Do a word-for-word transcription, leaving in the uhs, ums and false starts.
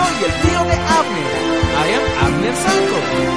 soy el tío de Abner. I am Abner Santos.